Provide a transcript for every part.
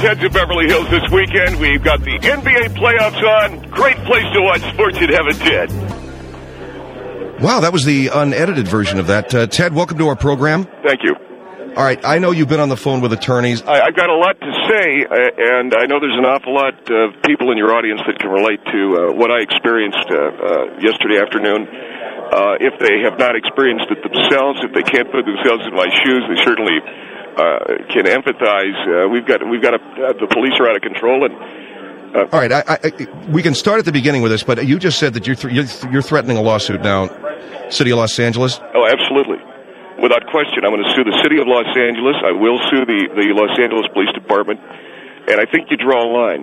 Ted's of Beverly Hills this weekend. We've got the NBA playoffs on. Great place to watch sports in heaven, Ted. Wow, that was the unedited version of that. Ted, welcome to our program. Thank you. All right, I know you've been on the phone with attorneys. I've got a lot to say, and I know there's an awful lot of people in your audience that can relate to what I experienced yesterday afternoon. If they have not experienced it themselves, if they can't put themselves in my shoes, they certainly can empathize. The police are out of control, and all right, we can start at the beginning with this, but you just said that you're threatening a lawsuit now, City of Los Angeles. Oh, absolutely. Without question, I'm going to sue the City of Los Angeles. I will sue the Los Angeles Police Department, and I think you draw a line.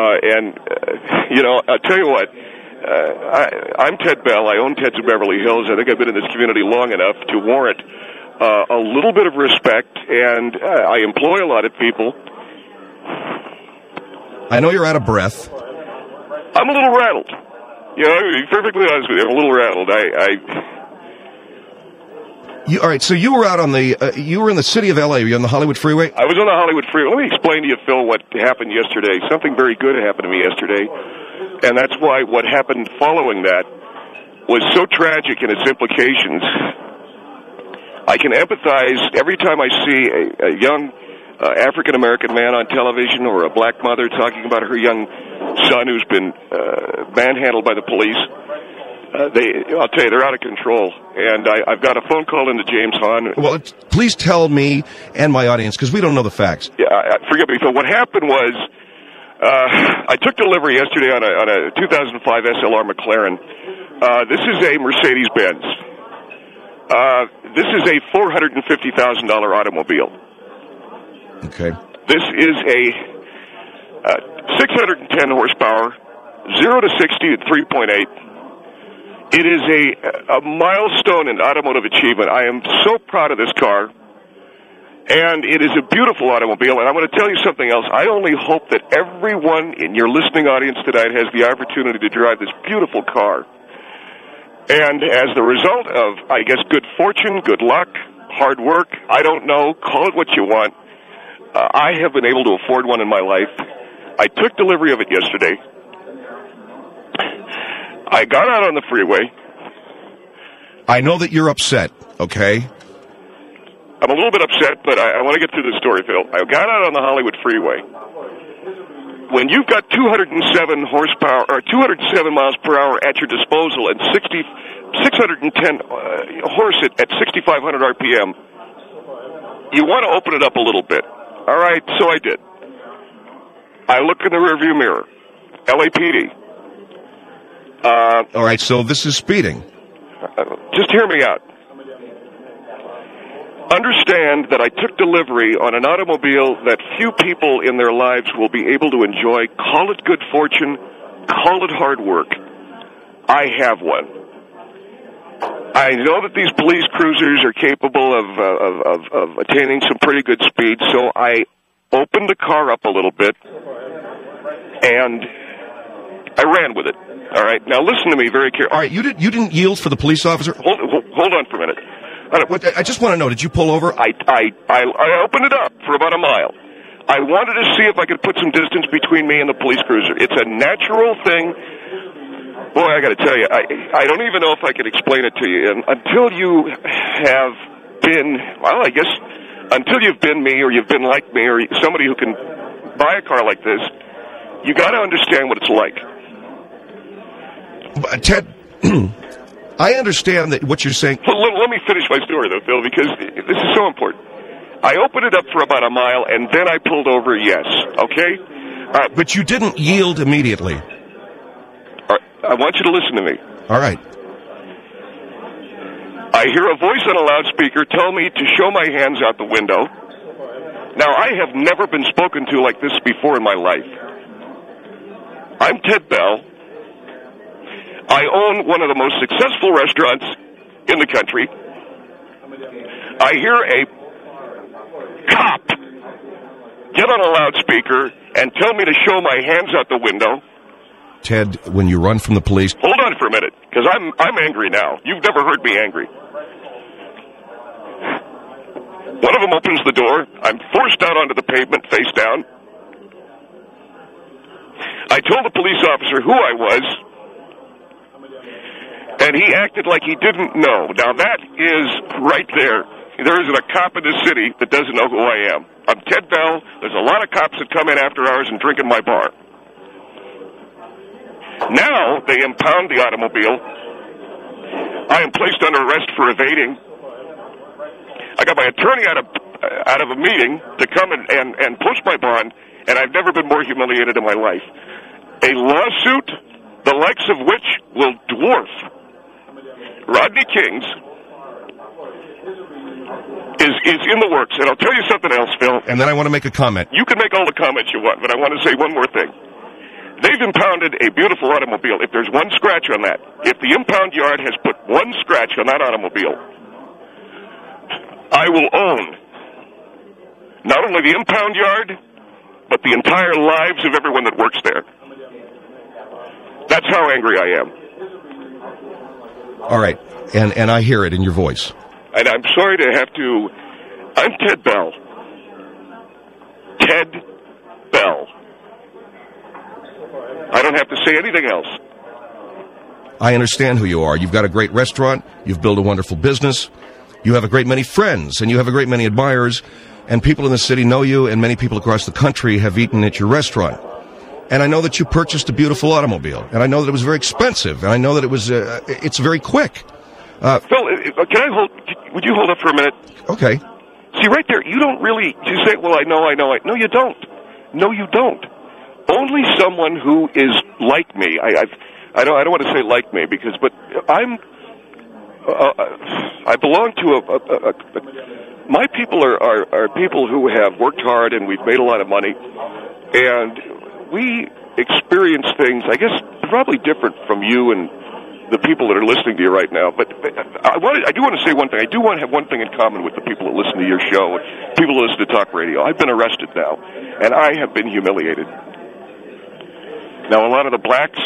I'll tell you what, I'm Ted Bell. I own Ted's of Beverly Hills. I think I've been in this community long enough to warrant a little bit of respect, and I employ a lot of people. I know you're out of breath. I'm a little rattled. You know, to be perfectly honest with you, I'm a little rattled. All right, so you were out on you were in the city of L.A., were you on the Hollywood Freeway? I was on the Hollywood Freeway. Let me explain to you, Phil, what happened yesterday. Something very good happened to me yesterday, and that's why what happened following that was so tragic in its implications. I can empathize every time I see a young African-American man on television or a black mother talking about her young son who's been manhandled by the police. I'll tell you, they're out of control. And I've got a phone call into James Hahn. Well, please tell me and my audience, because we don't know the facts. Yeah, forgive me, Phil. What happened was I took delivery yesterday on a 2005 SLR McLaren. This is a Mercedes-Benz. This is a $450,000 automobile. Okay. This is a 610 horsepower, 0 to 60 at 3.8. It is a milestone in automotive achievement. I am so proud of this car, and it is a beautiful automobile. And I'm going to tell you something else. I only hope that everyone in your listening audience tonight has the opportunity to drive this beautiful car. And as the result of, I guess, good fortune, good luck, hard work, I don't know, call it what you want, I have been able to afford one in my life. I took delivery of it yesterday. I got out on the freeway. I know that you're upset, okay? I'm a little bit upset, but I want to get through the story, Phil. I got out on the Hollywood freeway. When you've got 207 horsepower, or 207 miles per hour at your disposal and 610 horse at 6,500 RPM, you want to open it up a little bit. All right, so I did. I look in the rearview mirror. LAPD. All right, so this is speeding. Just hear me out. Understand that I took delivery on an automobile that few people in their lives will be able to enjoy. Call it good fortune, call it hard work. I have one. I know that these police cruisers are capable of attaining some pretty good speed, so I opened the car up a little bit, and I ran with it. All right, now listen to me very carefully. All right, you didn't yield for the police officer? Hold on for a minute. I just want to know, did you pull over? I opened it up for about a mile. I wanted to see if I could put some distance between me and the police cruiser. It's a natural thing. Boy, I got to tell you, I don't even know if I could explain it to you. And until you have been, well, I guess, until you've been me or you've been like me or somebody who can buy a car like this, you got to understand what it's like. Ted, I understand that what you're saying. Well, let me finish my story, though, Phil, because this is so important. I opened it up for about a mile, and then I pulled over, yes, okay? But you didn't yield immediately. All right, I want you to listen to me. All right. I hear a voice on a loudspeaker tell me to show my hands out the window. Now, I have never been spoken to like this before in my life. I'm Ted Bell. I own one of the most successful restaurants in the country. I hear a cop get on a loudspeaker and tell me to show my hands out the window. Ted, when you run from the police... Hold on for a minute, because I'm angry now. You've never heard me angry. One of them opens the door. I'm forced out onto the pavement, face down. told the police officer who I was, and he acted like he didn't know. Now, that is right there. There isn't a cop in this city that doesn't know who I am. I'm Ted Bell. There's a lot of cops that come in after hours and drink in my bar. Now they impound the automobile. I am placed under arrest for evading. I got my attorney out of a meeting to come and post my bond, and I've never been more humiliated in my life. A lawsuit, the likes of which will dwarf Rodney King's, is in the works. And I'll tell you something else, Phil. And then I want to make a comment. You can make all the comments you want, but I want to say one more thing. They've impounded a beautiful automobile. If there's one scratch on that, if the impound yard has put one scratch on that automobile, I will own not only the impound yard, but the entire lives of everyone that works there. That's how angry I am. All right, and I hear it in your voice. And I'm sorry to have to... I'm Ted Bell. Ted Bell. I don't have to say anything else. I understand who you are. You've got a great restaurant. You've built a wonderful business. You have a great many friends, and you have a great many admirers. And people in the city know you, and many people across the country have eaten at your restaurant. And I know that you purchased a beautiful automobile. And I know that it was very expensive. And I know that it was, it's very quick. Phil, would you hold up for a minute? Okay. See, right there, you don't really, you say, well, I know. No, you don't. No, you don't. Only someone who is like me, I don't want to say like me, but I belong to my people are people who have worked hard and we've made a lot of money, and we experience things, I guess, probably different from you and the people that are listening to you right now. But I do want to say one thing. I do want to have one thing in common with the people that listen to your show, people who listen to talk radio. I've been arrested now, and I have been humiliated. Now, a lot of the blacks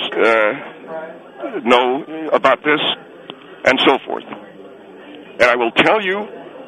know about this, and so forth. And I will tell you,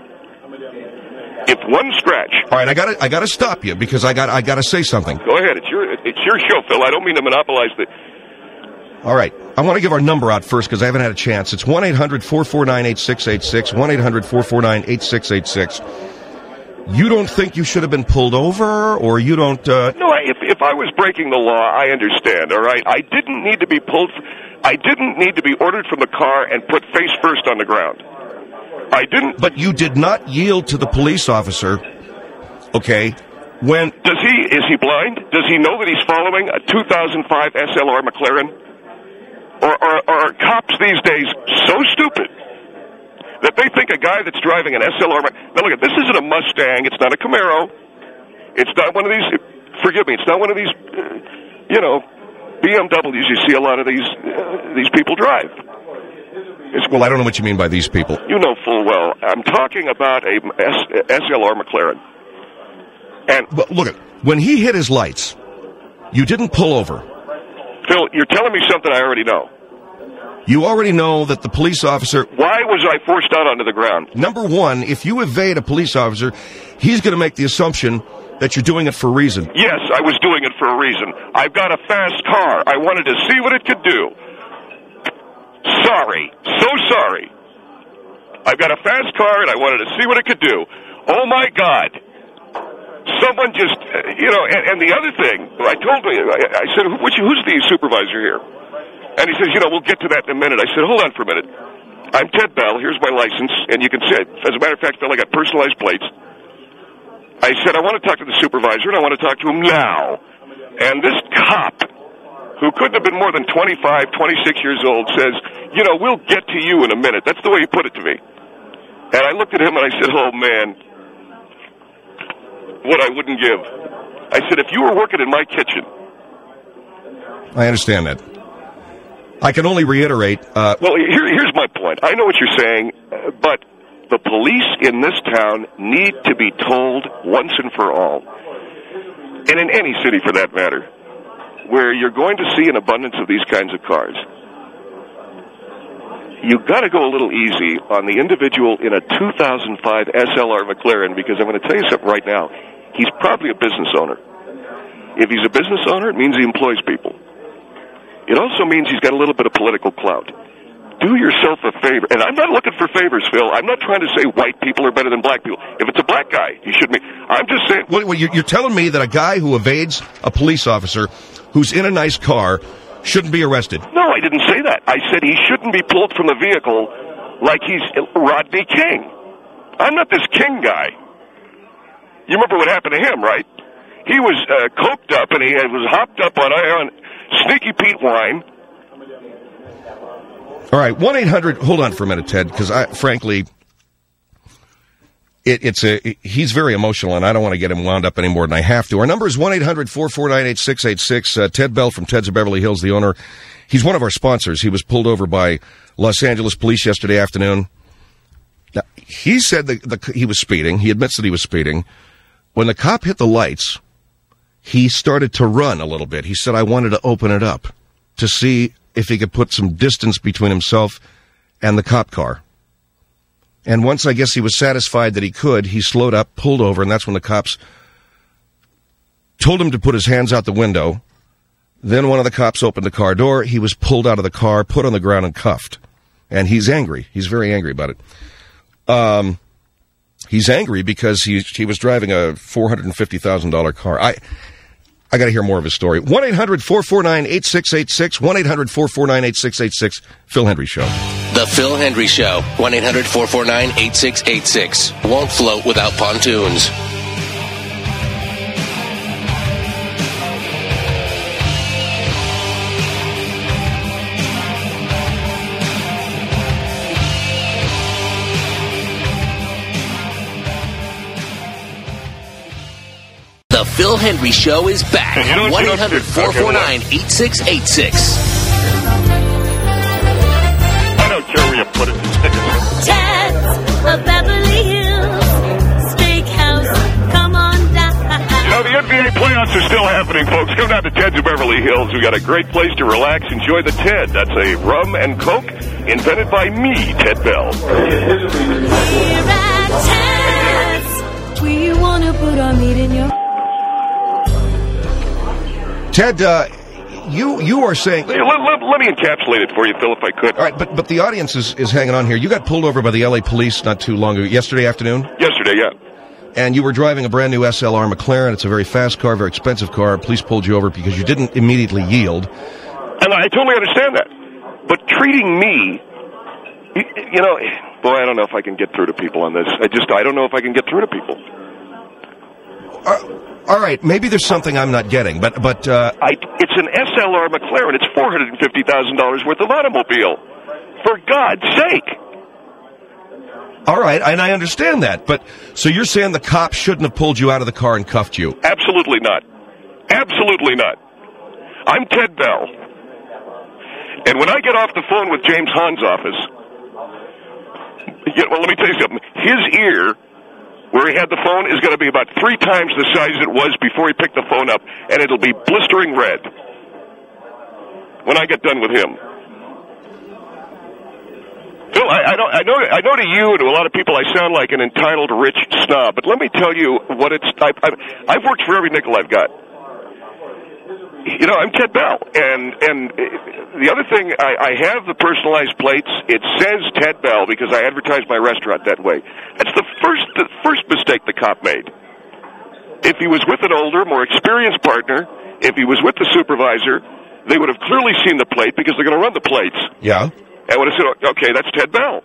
if one scratch. All right, I gotta stop you because I gotta say something. Go ahead. It's your show, Phil. I don't mean to monopolize the. All right. I want to give our number out first because I haven't had a chance. It's 1-800-449-8686, 1-800-449-8686. You don't think you should have been pulled over, or you don't... No, if I was breaking the law, I understand, all right? I didn't need to be pulled... I didn't need to be ordered from the car and put face first on the ground. I didn't... But you did not yield to the police officer, okay, when... Is he blind? Does he know that he's following a 2005 SLR McLaren? Or are cops these days so stupid that they think a guy that's driving an SLR... Now, look, this isn't a Mustang. It's not a Camaro. It's not one of these... Forgive me. It's not one of these, BMWs you see a lot of these people drive. Well, I don't know what you mean by these people. You know full well. I'm talking about a SLR McLaren. And but look, when he hit his lights, you didn't pull over. Phil, you're telling me something I already know. You already know that the police officer... Why was I forced out onto the ground? Number one, if you evade a police officer, he's going to make the assumption that you're doing it for a reason. Yes, I was doing it for a reason. I've got a fast car. I wanted to see what it could do. Sorry. So sorry. I've got a fast car, and I wanted to see what it could do. Oh, my God. Someone just, and the other thing, I said, who's the supervisor here? And he says, we'll get to that in a minute. I said, hold on for a minute. I'm Ted Bell. Here's my license. And you can see it. As a matter of fact, Phil, I got personalized plates. I said, I want to talk to the supervisor, and I want to talk to him now. And this cop, who couldn't have been more than 25, 26 years old, says, we'll get to you in a minute. That's the way he put it to me. And I looked at him, and I said, oh, man. What I wouldn't give. I said, if you were working in my kitchen. I understand that. I can only reiterate. Well, here's my point. I know what you're saying, but the police in this town need to be told once and for all, and in any city for that matter, where you're going to see an abundance of these kinds of cars. You've got to go a little easy on the individual in a 2005 SLR McLaren, because I'm going to tell you something right now. He's probably a business owner. If he's a business owner, it means he employs people. It also means he's got a little bit of political clout. Do yourself a favor. And I'm not looking for favors, Phil. I'm not trying to say white people are better than black people. If it's a black guy, he should be. I'm just saying. Well, you're telling me that a guy who evades a police officer who's in a nice car shouldn't be arrested? No, I didn't say that. I said he shouldn't be pulled from the vehicle like he's Rodney King. I'm not this King guy. You remember what happened to him, right? He was coked up and he was hopped up on Sneaky Pete wine. All right, 1-800. Hold on for a minute, Ted, because frankly, he's very emotional, and I don't want to get him wound up any more than I have to. Our number is 1-800-449-8686. Ted Bell from Ted's of Beverly Hills, the owner. He's one of our sponsors. He was pulled over by Los Angeles police yesterday afternoon. Now, he said that he was speeding. He admits that he was speeding. When the cop hit the lights, he started to run a little bit. He said, I wanted to open it up to see if he could put some distance between himself and the cop car. And once I guess he was satisfied that he could, he slowed up, pulled over, and that's when the cops told him to put his hands out the window. Then one of the cops opened the car door. He was pulled out of the car, put on the ground, and cuffed. And he's angry. He's very angry about it. He's angry because he was driving a $450,000 car. I got to hear more of his story. 1-800-449-8686. 1-800-449-8686. Phil Hendrie Show. The Phil Hendrie Show. 1-800-449-8686. Won't float without pontoons. The Phil Hendrie Show is back. 1-800-449-8686. I don't care where you put it. Ted's of Beverly Hills Steakhouse. Come on down. You know, the NBA playoffs are still happening, folks. Come down to Ted's of Beverly Hills. We got a great place to relax. Enjoy the Ted. That's a rum and Coke invented by me, Ted Bell. Here at Ted's, we want to put our meat in your... Ted, you are saying... Let me encapsulate it for you, Phil, if I could. All right, but the audience is hanging on here. You got pulled over by the L.A. police not too long ago, yesterday afternoon? Yesterday, yeah. And you were driving a brand new SLR McLaren. It's a very fast car, very expensive car. Police pulled you over because you didn't immediately yield. And I totally understand that. But treating me, you know, boy, I don't know if I can get through to people on this. I don't know if I can get through to people. All right, maybe there's something I'm not getting, but it's an SLR McLaren. It's $450,000 worth of automobile. For God's sake. All right, and I understand that, but so you're saying the cop shouldn't have pulled you out of the car and cuffed you? Absolutely not. Absolutely not. I'm Ted Bell. And when I get off the phone with James Hahn's office, well, let me tell you something. His ear, where he had the phone, is going to be about 3 times the size it was before he picked the phone up, and it'll be blistering red when I get done with him. Phil, I know to you and to a lot of people I sound like an entitled rich snob, but let me tell you what I've worked for every nickel I've got. You know, I'm Ted Bell, and the other thing, I have the personalized plates. It says Ted Bell because I advertise my restaurant that way. That's the first mistake the cop made. If he was with an older, more experienced partner, if he was with the supervisor, they would have clearly seen the plate because they're going to run the plates. Yeah. And would have said, okay, that's Ted Bell.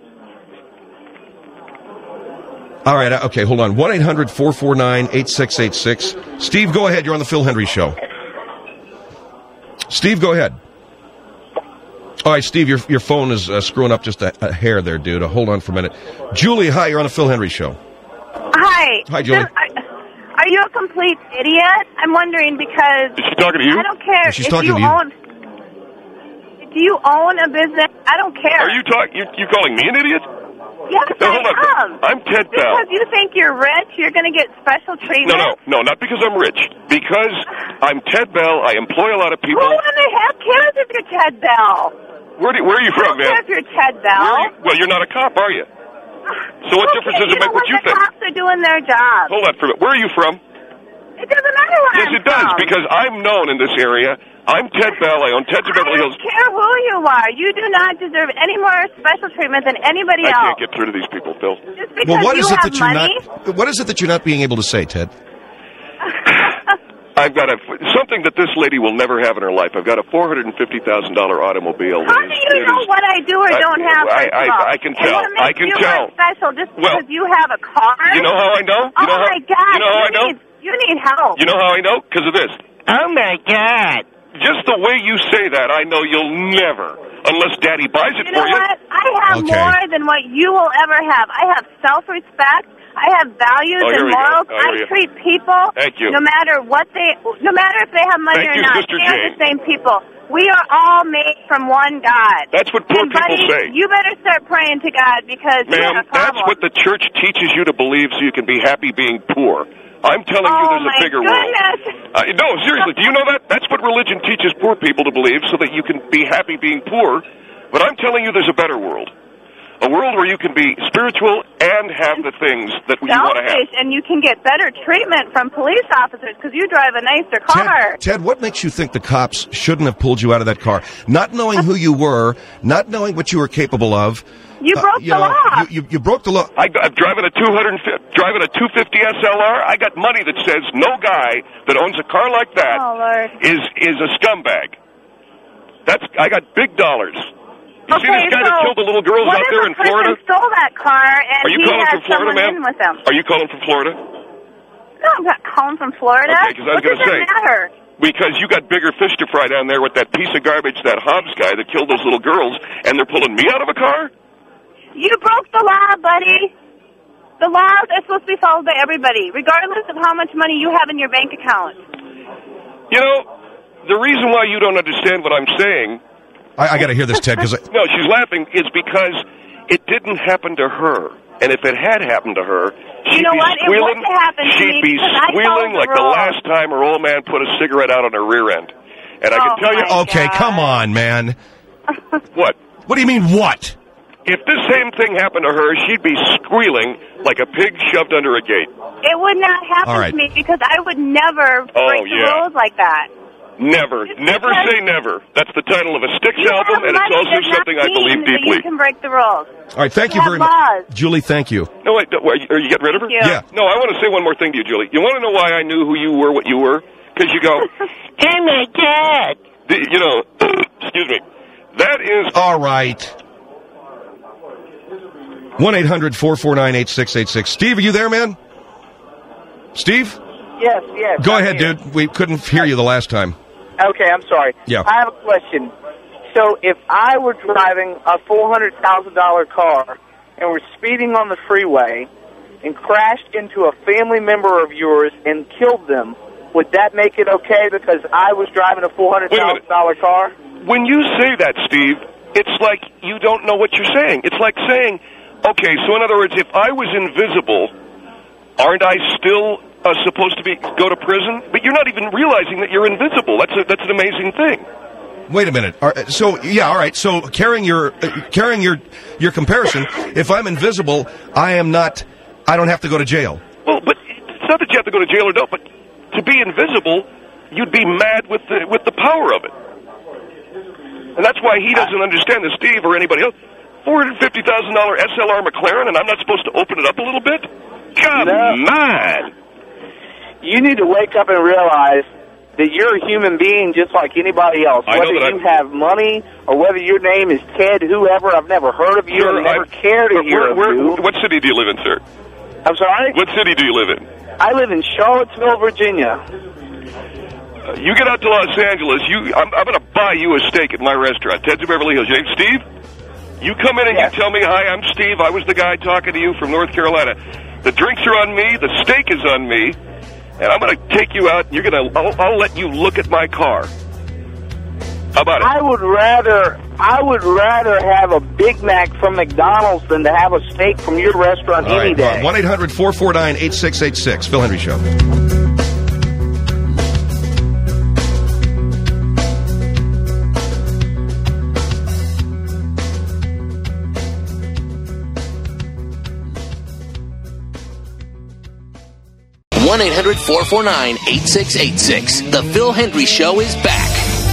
All right, okay, hold on. 1-800-449-8686. Steve, go ahead. You're on the Phil Hendrie Show. Steve, go ahead. All right, Steve, your phone is screwing up just a hair there, dude. Hold on for a minute. Julie, hi, you're on the Phil Hendrie Show. Hi. Hi, Julie. Are you a complete idiot? I'm wondering because... Is she talking to you? I don't care. She's talking to you. Do you own a business? I don't care. Are you calling me an idiot? Yes, no, I am. I'm Ted Bell. Because you think you're rich, you're going to get special treatment? No, not because I'm rich. Because I'm Ted Bell. I employ a lot of people. Who in the heck cares if you're Ted Bell? Where are you from, man? I don't care if you're Ted Bell. Well, you're not a cop, are you? So what difference does it make what you think? The cops are doing their job. Hold on for a minute. Where are you from? It doesn't matter where Yes, I'm it does, from. because I'm known in this area. I'm Ted Bell. I own Ted's of Beverly I Hills. don't care who you are. You do not deserve any more special treatment than anybody I else. can't get through to these people, Phil. Just because Well, what you is it have that you're money, not? What is it that you're not being able to say, Ted? I've got something that this lady will never have in her life. I've got a $450,000 automobile. how do you know what I do or don't have? First of all? I can And tell. what makes I can you tell. more special just Well, because you have a car? You know how I know? Oh my God! You know how I know? You need help. You know how I know? Because of this. Oh my God. Just the way you say that, I know you'll never, unless Daddy buys it You know for you. what? I have Okay. more than what you will ever have. I have self-respect. I have values Oh, here and we go. morals. Oh, here we I go. treat people, Thank you. no matter if they have money Thank or you, not. Sister They are Jane. the same people. We are all made from one God. That's what poor and people buddy, say. You better start praying to God because you Ma'am, have a problem. that's what the church teaches you to believe so you can be happy being poor. I'm telling you Oh, there's a my bigger goodness. world. No, seriously, do you know that? That's what religion teaches poor people to believe so that you can be happy being poor. But I'm telling you there's a better world. A world where you can be spiritual and have the things that you want to have. Selfish, and you can get better treatment from police officers because you drive a nicer car. Ted, what makes you think the cops shouldn't have pulled you out of that car? Not knowing who you were, not knowing what you were capable of. You broke the law. You broke the law. I'm driving a 250 SLR. I got money that says no guy that owns a car like that Oh, Lord. is a scumbag. I got big dollars. You see this guy that killed the little girls out there in Florida? What if a person stole that car and Are you he calling had from Florida, someone ma'am? in with him? Are you calling from Florida? No, I'm not calling from Florida. Okay, 'cause I was What gonna does say- it matter? Because you got bigger fish to fry down there with that piece of garbage, that Hobbs guy that killed those little girls, and they're pulling me out of a car? You broke the law, buddy. The laws are supposed to be followed by everybody, regardless of how much money you have in your bank account. You know, the reason why you don't understand what I'm saying, I got to hear this, Ted, because no, she's laughing, is because it didn't happen to her. And if it had happened to her, she'd You know be what? It squealing. wouldn't have happened to She'd me be because I squealing followed like the the rules. last time her old man put a cigarette out on her rear end. And I Oh, can tell you, my okay, God. come on, man. what? What do you mean, what? If this same thing happened to her, she'd be squealing like a pig shoved under a gate. It would not happen All right. to me because I would never Oh, break the yeah. rules like that. Never. Just Never because- say never. That's the title of a Styx You album, have and it's money also does not something I mean believe that deeply. You can break the rules. All right, thank you have very much. laws. Julie, thank you. No, wait. Are you getting rid of her? Thank you. Yeah. No, I want to say one more thing to you, Julie. You want to know why I knew who you were, what you were? Because you go, Oh my God. you know, excuse me. That is All right. 1-800-449-8686. Steve, are you there, man? Steve? Yes. Go I'm ahead, here. dude. We couldn't hear you the last time. Okay, I'm sorry. Yeah. I have a question. So if I were driving a $400,000 car and were speeding on the freeway and crashed into a family member of yours and killed them, would that make it okay because I was driving a $400,000 car? when you say that, Steve, it's like you don't know what you're saying. It's like saying, okay, so in other words, if I was invisible, aren't I still supposed to go to prison? But you're not even realizing that you're invisible. That's an amazing thing. Wait a minute. All right, so yeah, all right. So carrying your comparison, if I'm invisible, I don't have to go to jail. Well, but it's not that you have to go to jail or don't. But to be invisible, you'd be mad with the power of it, and that's why he doesn't understand this, Steve or anybody else. $450,000 SLR McLaren, and I'm not supposed to open it up a little bit? Come on! You need to wake up and realize that you're a human being just like anybody else. I know Whether that you have money or whether your name is Ted whoever, I've never heard of you Sure, and never cared to hear of you. What city do you live in, sir? I'm sorry? What city do you live in? I live in Charlottesville, Virginia. You get out to Los Angeles, I'm going to buy you a steak at my restaurant, Ted's of Beverly Hills. Your name's Steve? You come in and Yes. you tell me, hi, I'm Steve. I was the guy talking to you from North Carolina. The drinks are on me. The steak is on me. And I'm going to take you out. And I'll let you look at my car. How about it? I would rather have a Big Mac from McDonald's than to have a steak from your restaurant All any right, day. 1-800-449-8686. Phil Henry Show. 1-800-449-8686. The Phil Hendry Show is back.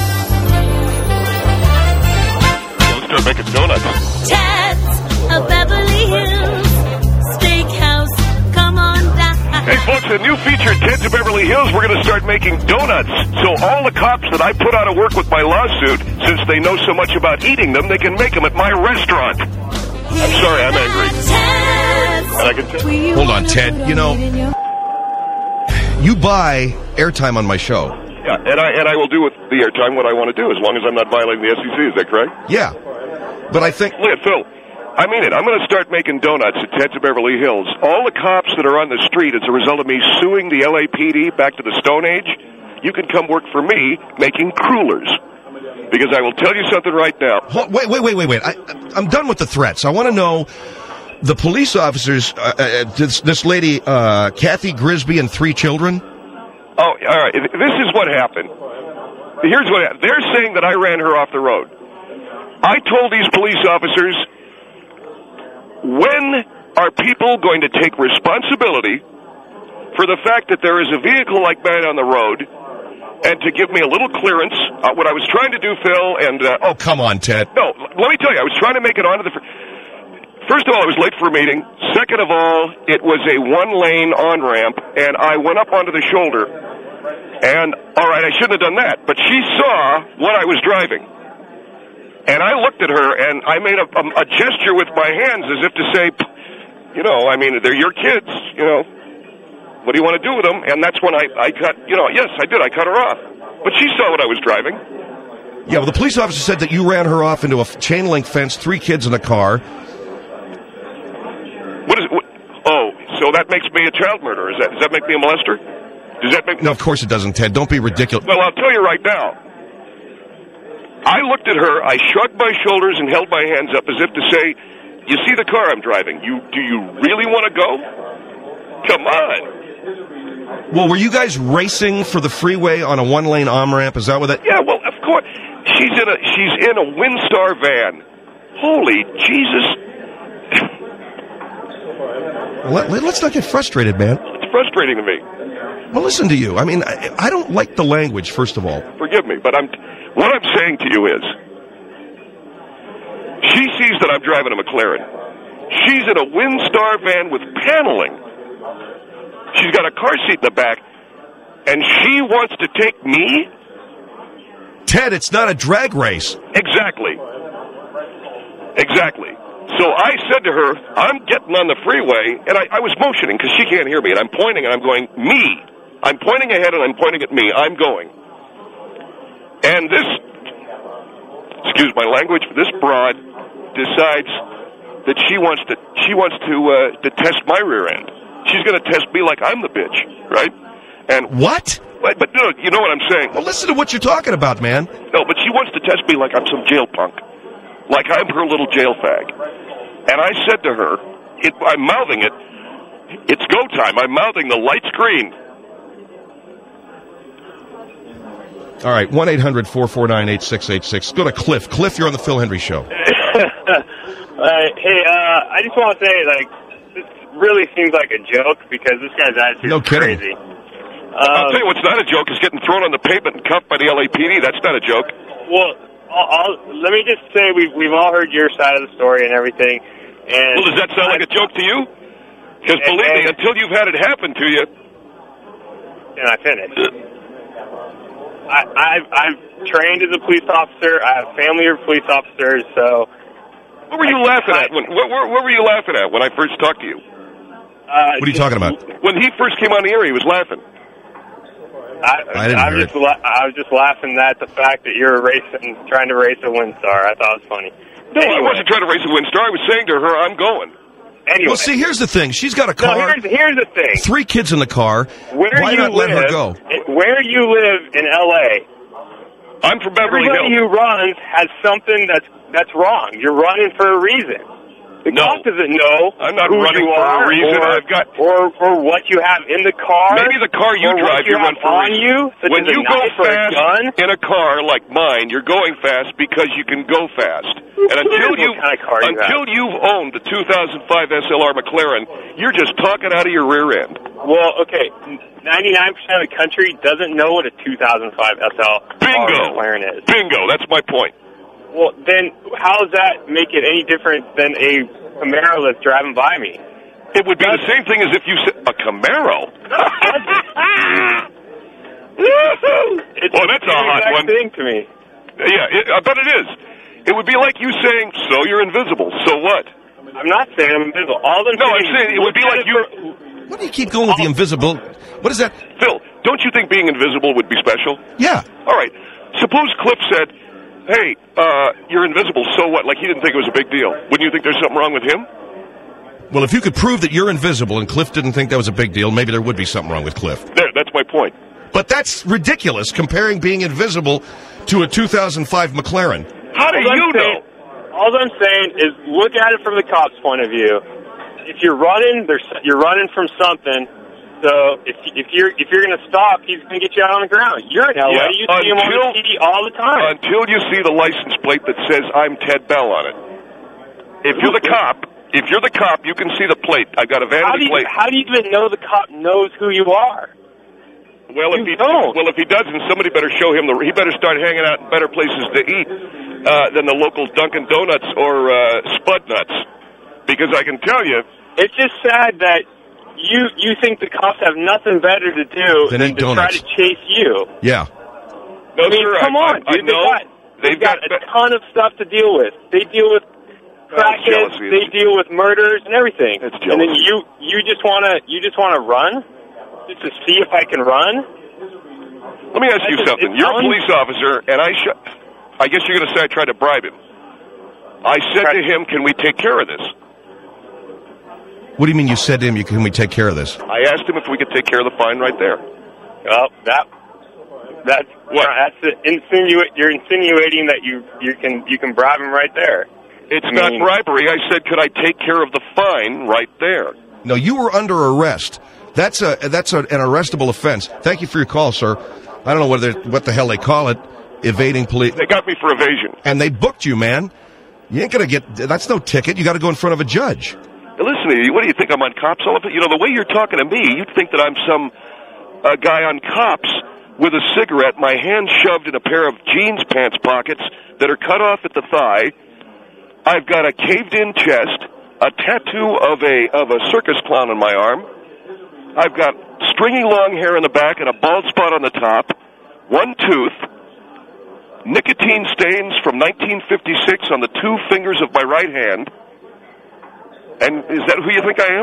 Let's start making donuts. Ted's of Beverly Hills Steakhouse. Come on down. Hey, folks, a new feature at Ted's of Beverly Hills. We're going to start making donuts. So all the cops that I put out of work with my lawsuit, since they know so much about eating them, they can make them at my restaurant. I'm sorry, I'm angry. And I can tell. Hold on, Ted. You know, you buy airtime on my show. Yeah, and I will do with the airtime what I want to do, as long as I'm not violating the SEC. Is that correct? Yeah. But I think... Look at Phil. I mean it. I'm going to start making donuts at Ted's of Beverly Hills. All the cops that are on the street as a result of me suing the LAPD back to the Stone Age, you can come work for me making crullers. Because I will tell you something right now. Wait. I'm done with the threats. I want to know the police officers, this lady, Kathy Grisby, and 3 children. Oh, all right. This is what happened. Here's what happened. They're saying that I ran her off the road. I told these police officers, when are people going to take responsibility for the fact that there is a vehicle like mine on the road, and to give me a little clearance? What I was trying to do, Phil, and... oh, come on, Ted. No, let me tell you, I was trying to make it onto the... First of all, I was late for a meeting. Second of all, it was a one-lane on-ramp, and I went up onto the shoulder. And, all right, I shouldn't have done that, but she saw what I was driving. And I looked at her, and I made a gesture with my hands as if to say, you know, I mean, they're your kids, you know. What do you want to do with them? And that's when I cut, you know, yes, I did. I cut her off. But she saw what I was driving. Yeah, well, the police officer said that you ran her off into a chain-link fence, 3 kids in a car. So that makes me a child murderer. Does that make me a molester? Does that make... No, of course it doesn't, Ted. Don't be ridiculous. Well, I'll tell you right now. I looked at her, I shrugged my shoulders and held my hands up as if to say, you see the car I'm driving. Do you really want to go? Come on. Well, were you guys racing for the freeway on a one-lane on-ramp? Is that what that... Yeah, well, of course. She's in a Windstar van. Holy Jesus. Well, let's not get frustrated, man. It's frustrating to me. Well, listen to you. I mean, I don't like the language, first of all. Forgive me, but what I'm saying to you is, she sees that I'm driving a McLaren. She's in a Windstar van with paneling. She's got a car seat in the back, and she wants to take me? Ted, it's not a drag race. Exactly. So I said to her, I'm getting on the freeway, and I was motioning because she can't hear me, and I'm pointing, and I'm going, me. I'm pointing ahead, and I'm pointing at me. I'm going. And this, excuse my language, this broad decides that she wants to test my rear end. She's going to test me like I'm the bitch, right? And what? But no, you know what I'm saying. Well, listen to what you're talking about, man. No, but she wants to test me like I'm some jail punk, like I'm her little jail fag. And I said to her, I'm mouthing it, it's go time. I'm mouthing the light's green. All right, 1-800-449-8686. Go to Cliff. Cliff, you're on the Phil Hendry Show. Hey, I just want to say, this really seems like a joke because this guy's attitude is crazy. I'll tell you what's not a joke is getting thrown on the pavement and cuffed by the LAPD. That's not a joke. Well, let me just say we've all heard your side of the story and everything. And well, does that sound like a joke to you? Because believe me, until you've had it happen to you... And I finished. I've trained as a police officer. I have family of police officers, so... What were you laughing at? What were you laughing at when I first talked to you? What are you talking about? When he first came on the air, he was laughing. I was just laughing at the fact that you're trying to race a Windstar. I thought it was funny. No, I wasn't trying to race a Windstar. I was saying to her, I'm going. Anyway. Well, see, here's the thing. She's got a car. No, here's the thing. 3 kids in the car. Why not let her go? Where you live in L.A., I'm from Beverly Hills. Everybody who runs has something that's wrong. You're running for a reason. The cop doesn't know I'm not who running you for are a reason. or what you have in the car. Maybe the car you drive, you run for a reason. You, when you go fast in a car like mine, you're going fast because you can go fast. And until you've owned the 2005 SLR McLaren, you're just talking out of your rear end. Well, okay, 99% of the country doesn't know what a 2005 SL McLaren is. Bingo, that's my point. Well, then how does that make it any different than a Camaro that's driving by me? It would be the same thing as if you said, a Camaro? It's that's a hot one. thing to me. Yeah, I bet it is. It would be like you saying, so you're invisible, so what? I'm not saying I'm invisible. I'm saying it would be like you... What do you keep going with the invisible? What is that? Phil, don't you think being invisible would be special? Yeah. All right. Suppose Cliff said, hey, you're invisible, so what? Like he didn't think it was a big deal. Wouldn't you think there's something wrong with him? Well, if you could prove that you're invisible and Cliff didn't think that was a big deal, maybe there would be something wrong with Cliff. There, that's my point. But that's ridiculous, comparing being invisible to a 2005 McLaren. How do you know? All I'm saying is look at it from the cop's point of view. If you're running, you're running from something. So if you're going to stop, he's going to get you out on the ground. You're in LA. You see him on the TV all the time. Until you see the license plate that says I'm Ted Bell on it. If you're the cop, you can see the plate. I've got a vanity plate. How do you even know the cop knows who you are? Well, if he doesn't, somebody better show him. He better start hanging out in better places to eat than the local Dunkin' Donuts or Spud Nuts. Because I can tell you, it's just sad that you think the cops have nothing better to do than to try to chase you. Yeah. No, I mean, sir, come on, dude. They've got a ton of stuff to deal with. They deal with crackheads. They deal with murders and everything. That's and then you just wanna run just to see if I can run. Let me ask you something. You're a police officer, and I guess you're going to say I tried to bribe him. I said to him, "Can we take care of this?" What do you mean you said to him, can we take care of this? I asked him if we could take care of the fine right there. Well, that's what? You're insinuating that you can bribe him right there. It's not bribery. I said, could I take care of the fine right there? No, you were under arrest. That's an arrestable offense. Thank you for your call, sir. I don't know what the hell they call it, evading police. They got me for evasion. And they booked you, man. You ain't going to get, that's no ticket. You got to go in front of a judge. Listen to you. What do you think, I'm on Cops Elephant? You know, the way you're talking to me, you'd think that I'm some guy on Cops with a cigarette, my hand shoved in a pair of jeans pants pockets that are cut off at the thigh. I've got a caved-in chest, a tattoo of a circus clown on my arm. I've got stringy long hair in the back and a bald spot on the top, one tooth, nicotine stains from 1956 on the two fingers of my right hand. And is that who you think I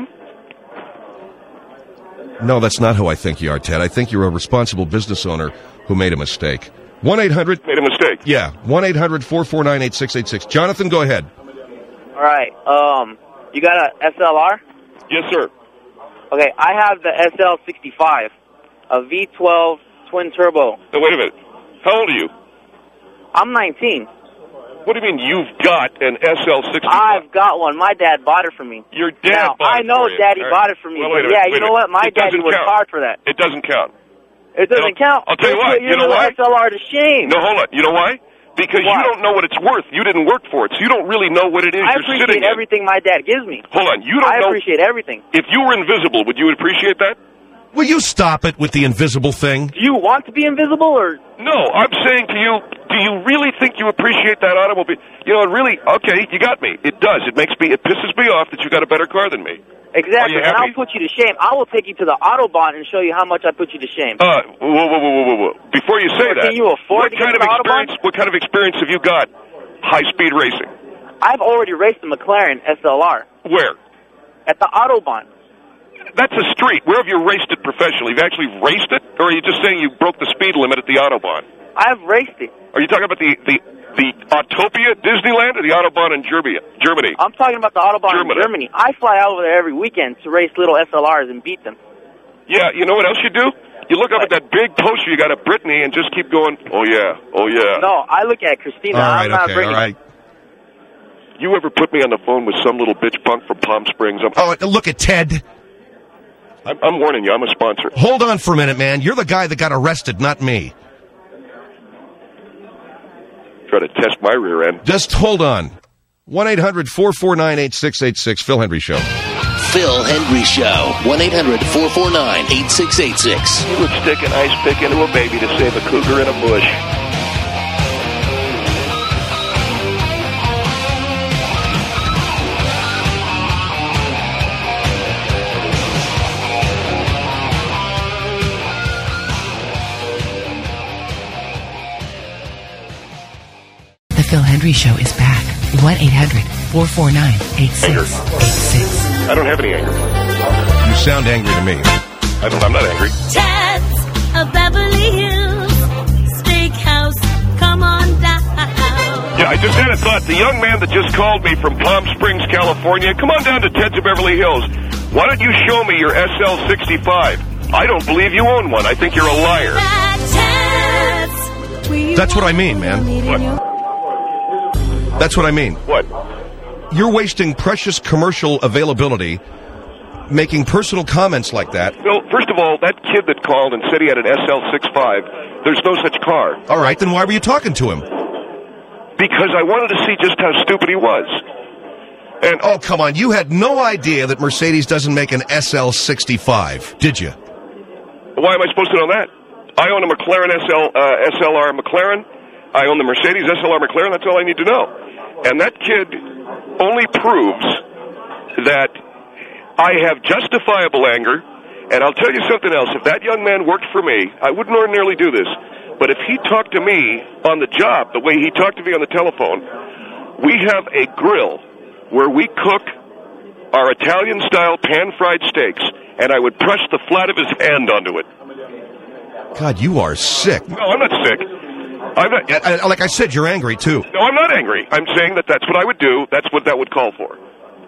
am? No, that's not who I think you are, Ted. I think you're a responsible business owner who made a mistake. 1-800... Made a mistake? Yeah, 1-800-449-8686. Jonathan, go ahead. All right. You got a SLR? Yes, sir. Okay, I have the SL65, a V12 twin turbo. Now, wait a minute. How old are you? I'm 19. What do you mean you've got an SL65? I've got one. My dad bought it for me. Your dad bought it I know for you. Daddy bought it for me. Well, but yeah, you know what? My daddy worked hard for that. It doesn't count. It doesn't count. I'll tell you what. You know why? SLR to shame. No, hold on. You know why? Because you don't know what it's worth. You didn't work for it, so you don't really know what it is you're sitting in. I appreciate everything my dad gives me. Hold on. You don't know. I appreciate everything. If you were invisible, would you appreciate that? Will you stop it with the invisible thing? Do you want to be invisible, or...? No, I'm saying to you, do you really think you appreciate that automobile? You know, it really, okay, you got me. It does. It pisses me off that you got a better car than me. Exactly, and I'll put you to shame. I will take you to the Autobahn and show you how much I put you to shame. Whoa. Before you say that, can you afford to get to the Autobahn? What kind of experience have you got high-speed racing? I've already raced the McLaren SLR. Where? At the Autobahn. That's a street. Where have you raced it professionally? Have you actually raced it? Or are you just saying you broke the speed limit at the Autobahn? I've raced it. Are you talking about the Autopia Disneyland or the Autobahn in Germany? I'm talking about the Autobahn in Germany. I fly over there every weekend to race little SLRs and beat them. Yeah, you know what else you do? You look up at that big poster you got of Brittany and just keep going, oh yeah. No, I look at Christina. All right, I'm not all right. You ever put me on the phone with some little bitch punk from Palm Springs? Look at Ted. I'm warning you, I'm a sponsor. Hold on for a minute, man. You're the guy that got arrested, not me. Try to test my rear end. Just hold on. 1-800-449-8686, Phil Hendry Show. Phil Hendry Show. 1-800-449-8686. You would stick an ice pick into a baby to save a cougar in a bush. The Phil Hendry Show is back. 1-800-449-8686. I don't have any anger. You sound angry to me. I'm not angry. Ted's of Beverly Hills Steakhouse. Come on down. Yeah, I just had a thought. The young man that just called me from Palm Springs, California, come on down to Ted's of Beverly Hills. Why don't you show me your SL65? I don't believe you own one. I think you're a liar. That's what I mean, man. What? That's what I mean. What? You're wasting precious commercial availability making personal comments like that. Well, first of all, that kid that called and said he had an SL65, there's no such car. All right, then why were you talking to him? Because I wanted to see just how stupid he was. And oh, come on. You had no idea that Mercedes doesn't make an SL65, did you? Why am I supposed to know that? I own a McLaren SLR McLaren. I own the Mercedes SLR McLaren. That's all I need to know. And that kid only proves that I have justifiable anger. And I'll tell you something else. If that young man worked for me, I wouldn't ordinarily do this. But if he talked to me on the job, the way he talked to me on the telephone, we have a grill where we cook our Italian-style pan-fried steaks, and I would press the flat of his hand onto it. God, you are sick. No, I'm not sick. I'm not. Like I said, you're angry, too. No, I'm not angry. I'm saying that that's what I would do. That's what that would call for.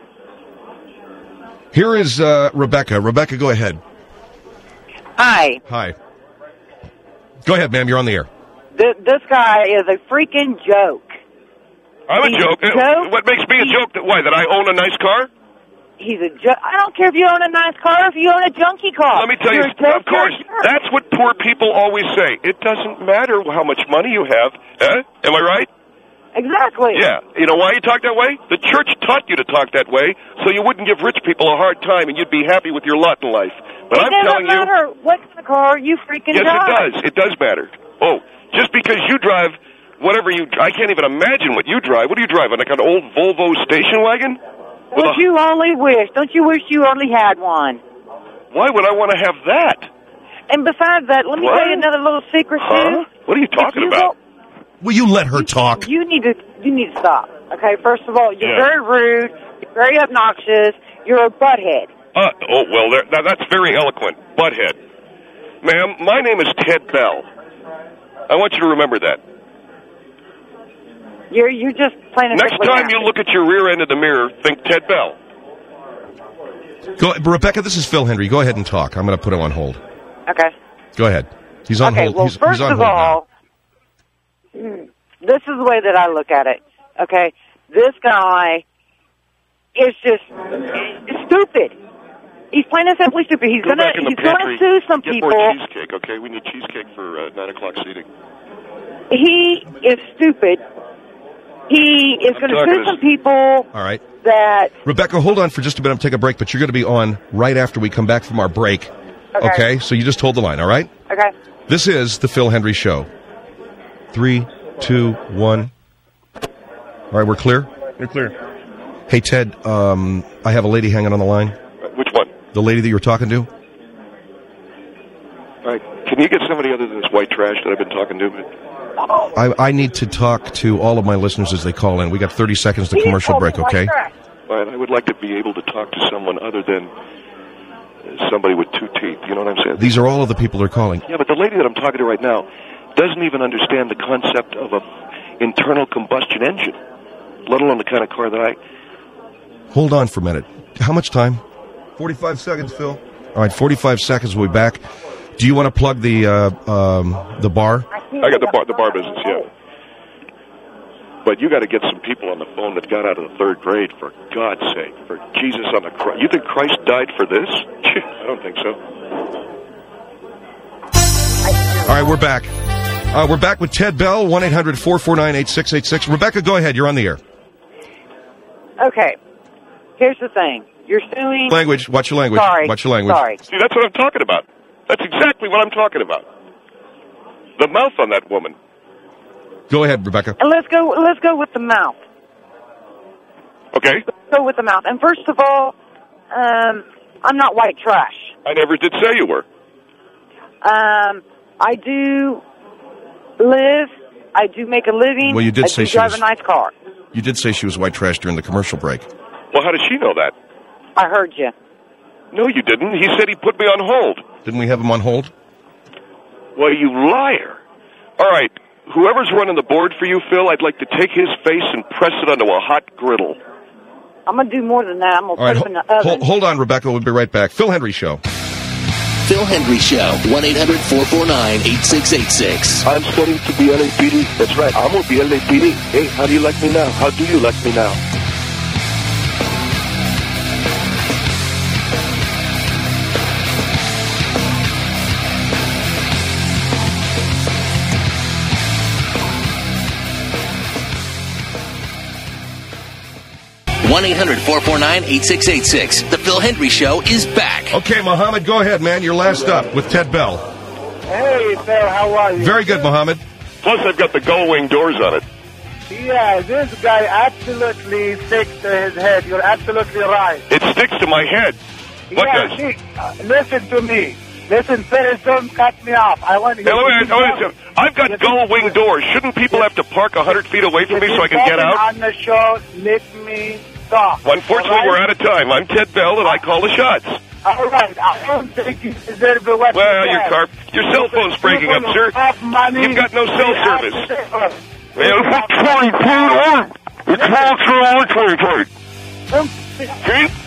Here is Rebecca. Rebecca, go ahead. Hi. Hi. Go ahead, ma'am. You're on the air. This guy is a freaking joke. I'm a joke. What makes me a joke? Why, that I own a nice car? He's a joke. I don't care if you own a nice car or if you own a junky car. Let me tell you, of course, that's what poor people always say. It doesn't matter how much money you have. Am I right? Exactly. Yeah. You know why you talk that way? The church taught you to talk that way so you wouldn't give rich people a hard time and you'd be happy with your lot in life. But I'm telling you... It doesn't matter what kind of car you freaking drive. Yes, it does. It does matter. Oh, just because you drive whatever you... I can't even imagine what you drive. What do you drive? Like an old Volvo station wagon? Don't you only wish? Don't you wish you only had one? Why would I want to have that? And besides that, let me tell you another little secret, too. What are you talking about? Will you let her talk? You need to stop. Okay, first of all, you're very rude, you're very obnoxious, you're a butthead. That's very eloquent. Butthead. Ma'am, my name is Ted Bell. I want you to remember that. You're just playing. Next time you look at your rear end of the mirror, think Ted Bell. Rebecca, this is Phil Hendry. Go ahead and talk. I'm going to put him on hold. Okay. Go ahead. He's on hold. Well, he's first on of hold all, this is the way that I look at it. Okay, this guy is just stupid. He's plain and simply stupid. He's going to sue some people. Get more cheesecake, okay? We need cheesecake for 9 o'clock seating. He is stupid. He is going to sue some people. All right. That Rebecca, hold on for just a minute. I'm taking a break, but you're going to be on right after we come back from our break. Okay? So you just hold the line, all right? Okay. This is the Phil Hendry Show. 3, 2, 1. All right, we're clear? You're clear. Hey, Ted, I have a lady hanging on the line. Which one? The lady that you were talking to. All right. Can you get somebody other than this white trash that I've been talking to? I need to talk to all of my listeners as they call in. We got 30 seconds to commercial break, okay? All right, I would like to be able to talk to someone other than somebody with 2 teeth. You know what I'm saying? These are all of the people that are calling. Yeah, but the lady that I'm talking to right now doesn't even understand the concept of an internal combustion engine, let alone the kind of car that I... Hold on for a minute. How much time? 45 seconds, Phil. All right, 45 seconds. We'll be back. Do you want to plug the bar? I got the bar business, yeah. But you got to get some people on the phone that got out of the 3rd grade, for God's sake, for Jesus on the cross. You think Christ died for this? I don't think so. All right, we're back. We're back with Ted Bell, 1-800-449-8686. Rebecca, go ahead. You're on the air. Okay. Here's the thing. You're suing. Language. Watch your language. Sorry. Watch your language. Sorry. See, that's what I'm talking about. That's exactly what I'm talking about. The mouth on that woman. Go ahead, Rebecca. And let's go with the mouth. Okay. Let's go with the mouth. And first of all, I'm not white trash. I never did say you were. I do make a living. Well, you did say she drive was- a nice car. You did say she was white trash during the commercial break. Well, how does she know that? I heard you. No, you didn't. He said he put me on hold. Didn't we have him on hold? Well, you liar. All right. Whoever's running the board for you, Phil, I'd like to take his face and press it onto a hot griddle. I'm going to do more than that. I'm going to All right, put it in the oven. hold on, Rebecca. We'll be right back. Phil Hendry Show. Phil Hendry Show, 1-800-449-8686. I'm studying to be LAPD. That's right. I'm going to be LAPD. Hey, how do you like me now? How do you like me now? One 1-800-449-8686. The Phil Hendry Show is back. Okay, Mohammed, go ahead, man. You're last up with Ted Bell. Hey, Phil, how are you? Very good, Mohammed. Plus, I've got the gull-wing doors on it. Yeah, this guy absolutely sticks to his head. You're absolutely right. It sticks to my head. What does? Listen to me. Listen, Phil, don't cut me off. I want you to... I've got gull-wing doors. Shouldn't people have to park 100 feet away from me so I can get out? On the show, let me talk. Well, unfortunately, we're out of time. I'm Ted Bell, and I call the shots. All right. I don't think you deserve what well, you your cell phone's breaking up, sir. You've got no cell service. It's 22 on. It's 22. See?